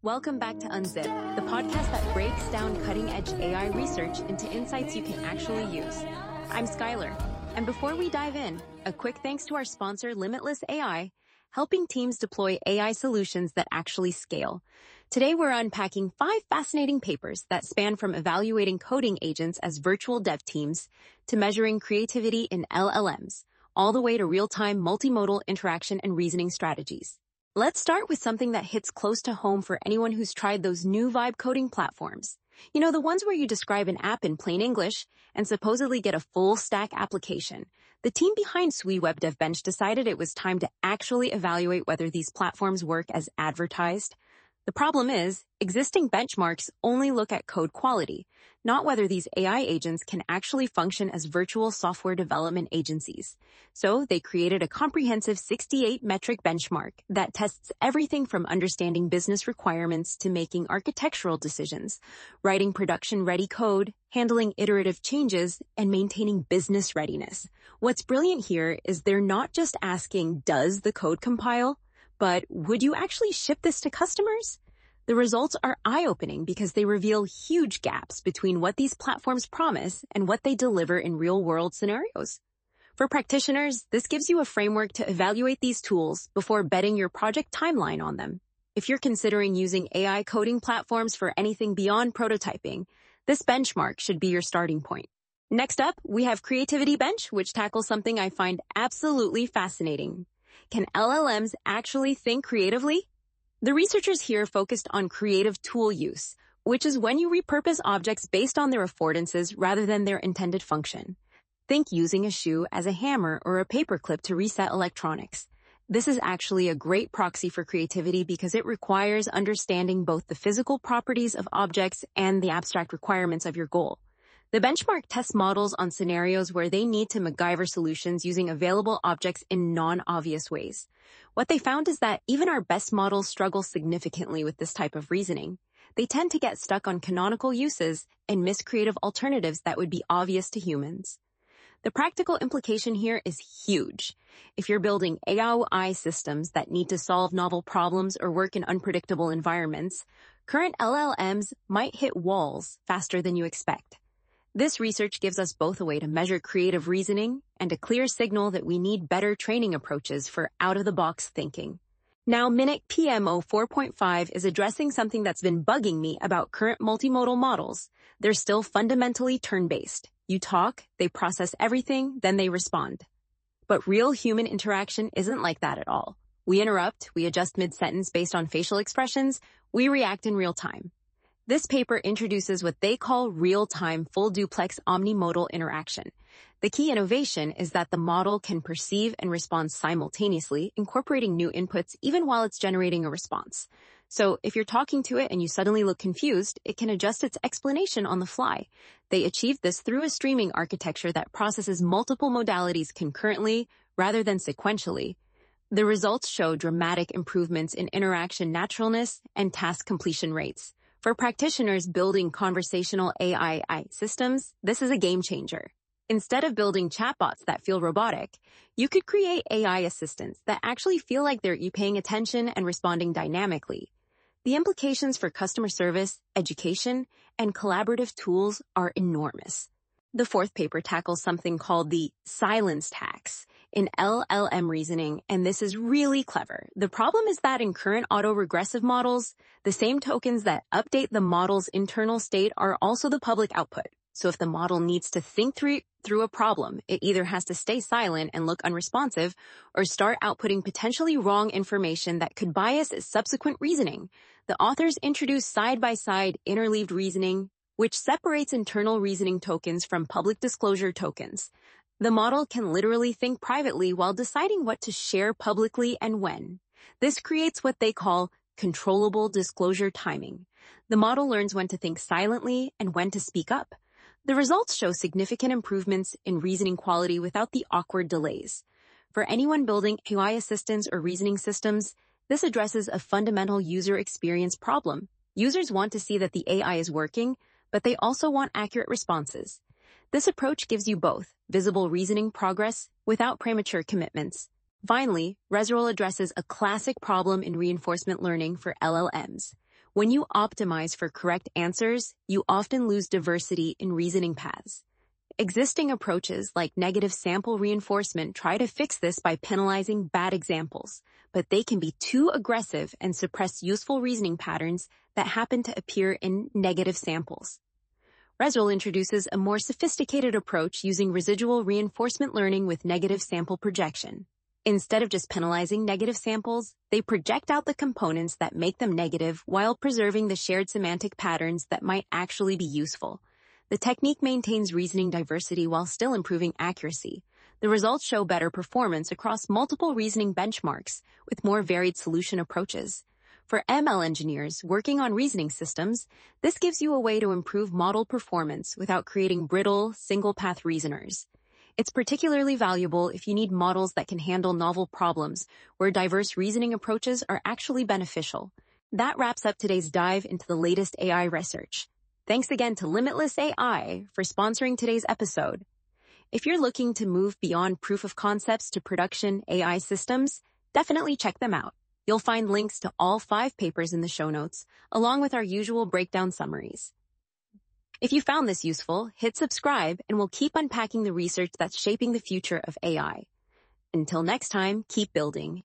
Welcome back to Unzip, the podcast that breaks down cutting-edge AI research into insights you can actually use. I'm Skylar, and before we dive in, a quick thanks to our sponsor, Limitless AI, helping teams deploy AI solutions that actually scale. Today, we're unpacking 5 fascinating papers that span from evaluating coding agents as virtual dev teams to measuring creativity in LLMs, all the way to real-time multimodal interaction and reasoning strategies. Let's start with something that hits close to home for anyone who's tried those new vibe coding platforms. You know, the ones where you describe an app in plain English and supposedly get a full stack application. The team behind Sui Web Dev Bench decided it was time to actually evaluate whether these platforms work as advertised. The problem is, existing benchmarks only look at code quality, not whether these AI agents can actually function as virtual software development agencies. So they created a comprehensive 68-metric benchmark that tests everything from understanding business requirements to making architectural decisions, writing production-ready code, handling iterative changes, and maintaining business readiness. What's brilliant here is they're not just asking, does the code compile? But would you actually ship this to customers? The results are eye-opening because they reveal huge gaps between what these platforms promise and what they deliver in real-world scenarios. For practitioners, this gives you a framework to evaluate these tools before betting your project timeline on them. If you're considering using AI coding platforms for anything beyond prototyping, this benchmark should be your starting point. Next up, we have Creativity Bench, which tackles something I find absolutely fascinating. Can LLMs actually think creatively? The researchers here focused on creative tool use, which is when you repurpose objects based on their affordances rather than their intended function. Think using a shoe as a hammer or a paperclip to reset electronics. This is actually a great proxy for creativity because it requires understanding both the physical properties of objects and the abstract requirements of your goal. The benchmark tests models on scenarios where they need to MacGyver solutions using available objects in non-obvious ways. What they found is that even our best models struggle significantly with this type of reasoning. They tend to get stuck on canonical uses and miss creative alternatives that would be obvious to humans. The practical implication here is huge. If you're building AI systems that need to solve novel problems or work in unpredictable environments, current LLMs might hit walls faster than you expect. This research gives us both a way to measure creative reasoning and a clear signal that we need better training approaches for out-of-the-box thinking. Now, Minic PMO 4.5 is addressing something that's been bugging me about current multimodal models. They're still fundamentally turn-based. You talk, they process everything, then they respond. But real human interaction isn't like that at all. We interrupt, we adjust mid-sentence based on facial expressions, we react in real time. This paper introduces what they call real-time full duplex omnimodal interaction. The key innovation is that the model can perceive and respond simultaneously, incorporating new inputs even while it's generating a response. So if you're talking to it and you suddenly look confused, it can adjust its explanation on the fly. They achieved this through a streaming architecture that processes multiple modalities concurrently rather than sequentially. The results show dramatic improvements in interaction naturalness and task completion rates. For practitioners building conversational AI systems, this is a game changer. Instead of building chatbots that feel robotic, you could create AI assistants that actually feel like they're paying attention and responding dynamically. The implications for customer service, education, and collaborative tools are enormous. The 4th paper tackles something called the silence tax in LLM reasoning, and this is really clever. The problem is that in current autoregressive models, the same tokens that update the model's internal state are also the public output. So if the model needs to think through a problem, it either has to stay silent and look unresponsive or start outputting potentially wrong information that could bias its subsequent reasoning. The authors introduce side-by-side interleaved reasoning, which separates internal reasoning tokens from public disclosure tokens. The model can literally think privately while deciding what to share publicly and when. This creates what they call controllable disclosure timing. The model learns when to think silently and when to speak up. The results show significant improvements in reasoning quality without the awkward delays. For anyone building AI assistants or reasoning systems, this addresses a fundamental user experience problem. Users want to see that the AI is working, but they also want accurate responses. This approach gives you both visible reasoning progress without premature commitments. Finally, Resrel addresses a classic problem in reinforcement learning for LLMs. When you optimize for correct answers, you often lose diversity in reasoning paths. Existing approaches like negative sample reinforcement try to fix this by penalizing bad examples, but they can be too aggressive and suppress useful reasoning patterns that happen to appear in negative samples. ResRel introduces a more sophisticated approach using residual reinforcement learning with negative sample projection. Instead of just penalizing negative samples, they project out the components that make them negative while preserving the shared semantic patterns that might actually be useful. The technique maintains reasoning diversity while still improving accuracy. The results show better performance across multiple reasoning benchmarks with more varied solution approaches. For ML engineers working on reasoning systems, this gives you a way to improve model performance without creating brittle, single-path reasoners. It's particularly valuable if you need models that can handle novel problems where diverse reasoning approaches are actually beneficial. That wraps up today's dive into the latest AI research. Thanks again to Limitless AI for sponsoring today's episode. If you're looking to move beyond proof of concepts to production AI systems, definitely check them out. You'll find links to all 5 papers in the show notes, along with our usual breakdown summaries. If you found this useful, hit subscribe and we'll keep unpacking the research that's shaping the future of AI. Until next time, keep building.